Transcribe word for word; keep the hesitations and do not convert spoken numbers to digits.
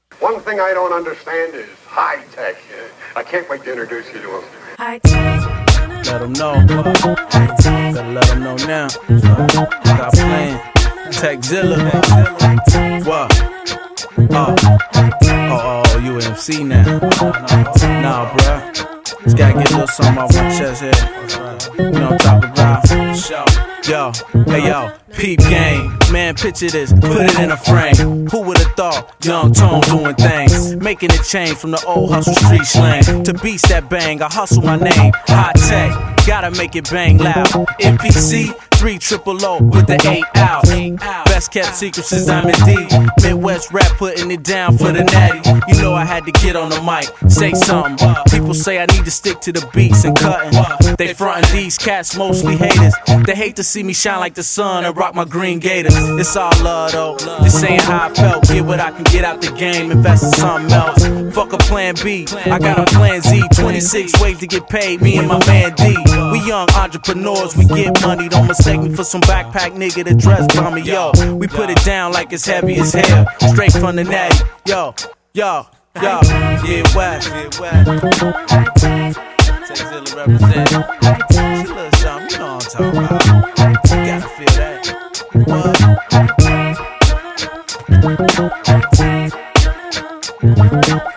One thing I don't understand is high tech. I can't wait to introduce you to him. High tech. Let them know. Gotta let them know now. Stop playing. Techzilla. What? Oh. Oh, oh, you M C now. Nah, bruh. Just gotta get a little something off my chest here. You know what I'm talking about? Yo, hey yo, peep game. Man, picture this, put it in a frame. Who would've thought? Young Tone doing things, making it change from the old hustle street slang to beats that bang. I hustle my name, high tech, gotta make it bang loud. M P C, three triple O with the eight out. Best kept secret since I'm in D. Midwest rap putting it down for the natty. You know I had to get on the mic, say something. People say I need to stick to the beats and cutting. They frontin' these cats, mostly haters. They hate to see me shine like the sun and rock my green gators. It's all love though, just saying how I felt. Get what I can get out the game, invest in something else. Fuck a plan B, I got a plan Z. twenty-six ways to get paid, me and my man D. We young entrepreneurs, we get money. Don't mistake me for some backpack nigga that dress bummy. Yo, we put it down like it's heavy as hell, straight from the natty. Yo, yo, yo, yeah, West, yeah, West. Techzilla represent. Just a little something, you know what I'm talking about. You gotta feel that. What?